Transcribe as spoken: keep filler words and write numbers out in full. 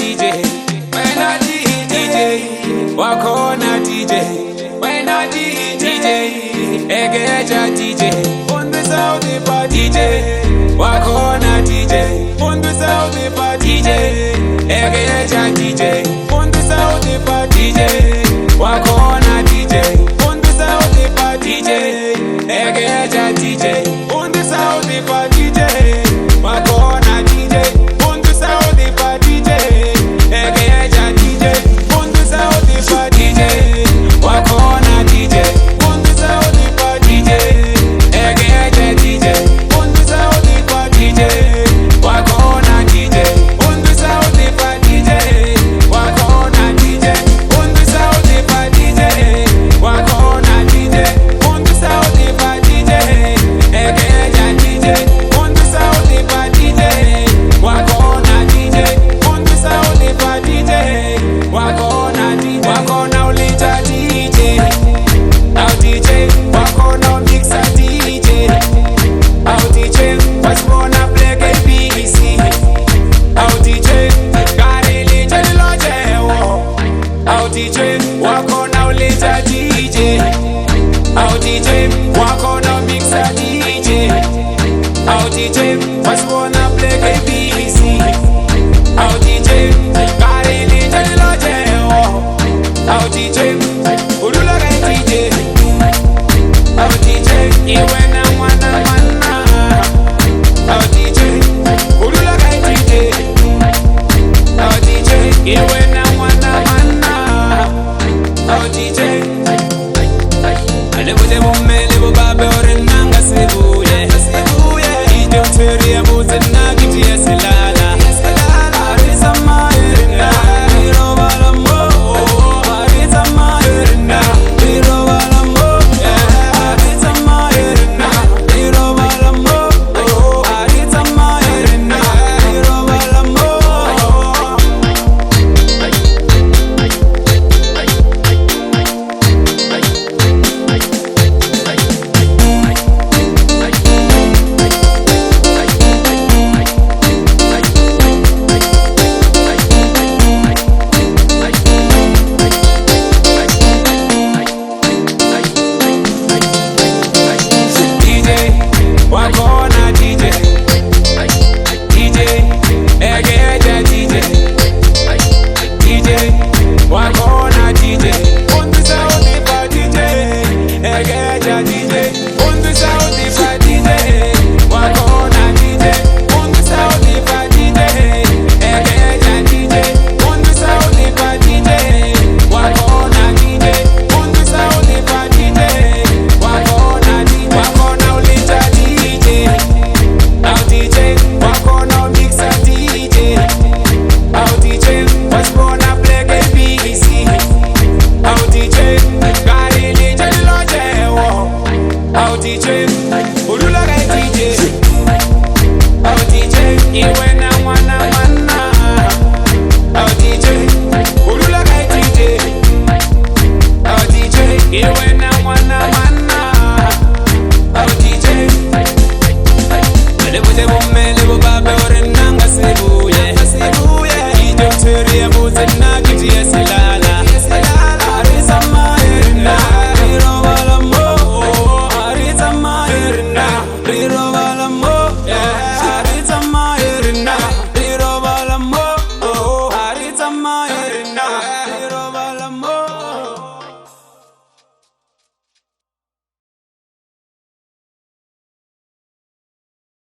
D J, when I D J, walk on a D J, when I D J, Egeja D J, on the Saudi pa D J, walk on a D J, on the Saudi pa D J, Egeja D J, on the Saudi pa D J, walk on a D J, on the Saudi pa D J, Egeja D J, on the Saudi pa D J, walk on a D J, on the Saudi pa D J, Egeja D J, on the Saudi pa D J, walk on a D J, on the Saudi pa D J, Egeja D J, on the Saudi pa D J, walk on a D J, on the Saudi pa D J, walk on a D J, on the Saudi pa D J, walk on a D J, on the Saudi pa D J, Egeja D J, on the Saudi pa D J, walk on a D J, on the Saudi pa D J, walk on a D J, walk on a little D J, out D J, walk on a mixer D J, out D J, watch wanna play K B C, out D J, got a little lodge, out D J, walk on a little D J, out D J, walk on a mixer D J, out D J, watch wanna play K B C, out D J, got a little lodge, out D J, Ulula D J, out D J, iwe na wana wana, out D J, Ulula D J, out D J, iwe na wana wana, out D J, ale bude mume